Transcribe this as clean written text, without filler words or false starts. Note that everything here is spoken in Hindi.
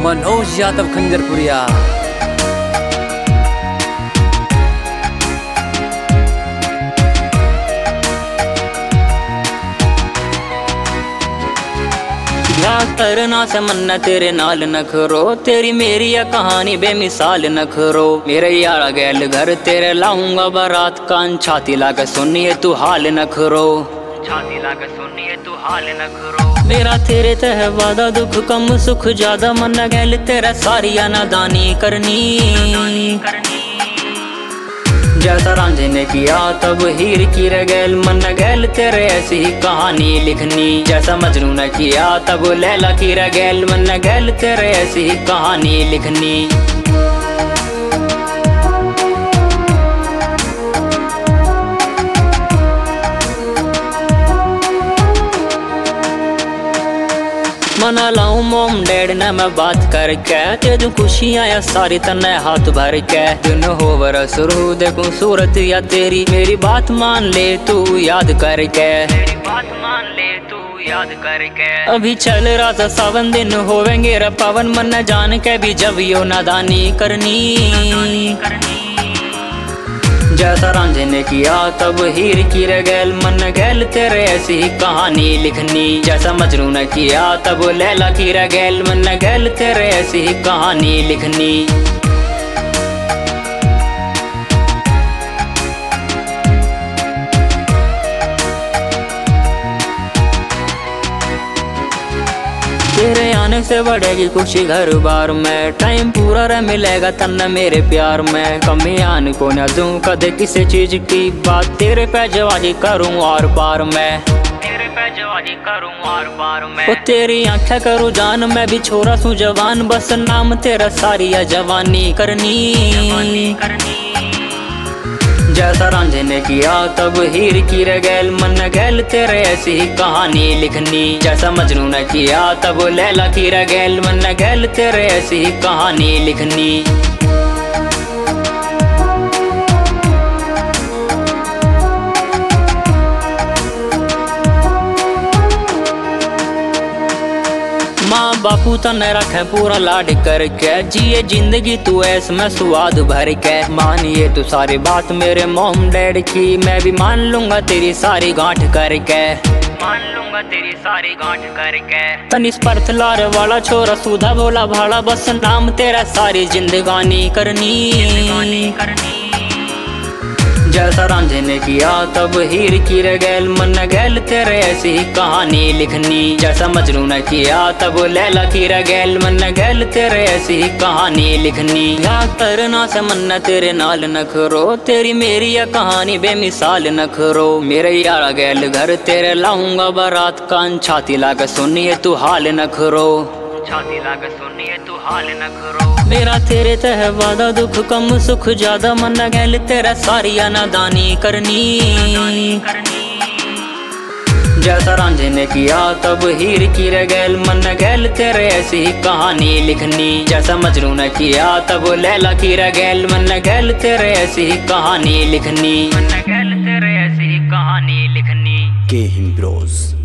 मनोज यादव खंजरपुरिया। करना से मन्ना तेरे नाल नखरो, तेरी मेरी यह कहानी बेमिसाल नखरो। मेरे यारा गैल घर तेरे लाऊंगा बारात कान, छाती लाके सुनिए तू हाल नखरो, छाती लाके सुनिए तू हाल नखरो। मेरा तेरे तह वादा दुख कम सुख ज्यादा, मन्ना गैल तेरा सारिया नादानी करनी। जैसा रांझे ने किया तब हीर की रगैल, मन गैल तेरे ऐसी ही कहानी लिखनी। जैसा मजनू ने किया तब लैला की रगैल, मन गैल तेरे ऐसी ही कहानी लिखनी। मना लाऊं मोम डैड ने मैं बात करके, तेजू खुशियां या सारी तन्ने हाथ भर के। दिन हो बरस रू देखूं सूरत या तेरी, मेरी बात मान ले तू याद करके, मेरी बात मान ले तू याद करके। अभी चल रहा था सावन दिन होवेंगे रे पावन, मन जान के भी जब यो नादानी करनी। जैसा रांझे ने किया तब हीर की रगैल, मन गैल तेरे ऐसी ही कहानी लिखनी। जैसा मजनू ने किया तब लैला की रगैल, मन गैल तेरे ऐसी ही कहानी लिखनी। तेरे आने से बढ़ेगी खुशी घर बार में, टाइम पूरा रह मिलेगा तन्ने मेरे प्यार में। कमी आने को न दूं कदे किसी चीज की बात, तेरे पे जवानी करूं और पार में, तेरे पे जवानी करूं और पार में। ओ तेरी आंखें करूं जान, मैं भी छोरा सू जवान, बस नाम तेरा सारिया जवानी करनी। जैसा रांझे ने किया तब हीर की रगैल, मन गैल तेरे ऐसी ही कहानी लिखनी। जैसा मजनू ने किया तब लैला की रगैल, मन गैल तेरे ऐसी ही कहानी लिखनी। माँ बापू तने रखे पूरा लाड करके, जिए जिंदगी तू ऐस में स्वाद भर के। मानिए तू सारी बात मेरे मोम डैड की, मैं भी मान लूंगा तेरी सारी गांठ करके, मान लूंगा तेरी सारी गांठ करके। तनिस परथ लार वाला छोरा सुधा बोला भाड़ा, बस नाम तेरा सारी जिंदगानी करनी। जैसा रांझे ने किया तब हीर की रगैल, मन गैल तेरे ऐसी ही कहानी लिखनी। जैसा मजनू ने किया तब लैला की रगैल, मन गैल तेरे ऐसी ही कहानी लिखनी। याद करना से मन तेरे नाल नखरो, तेरी मेरी यह कहानी बेमिसाल नखरो। मेरे यारा गैल घर तेरे लाऊंगा बारात कान, छाती लाके सुनिए तू हाल नखरो, छाती लाके सुनिए तू हाल नखरो। मेरा तेरे तह वादा दुख कम सुख ज्यादा, मन गैल तेरा सारिया नादानी करनी। जैसा रांझे ने किया तब हीर की रगैल, मन गैल तेरे ऐसी ही कहानी लिखनी। जैसा मजनू ने किया तब लैला की रगैल, मन गैल तेरे ऐसी ही कहानी लिखनी, मन गैल तेरे ऐसी ही कहानी लिखनी। के हिंब्रोज।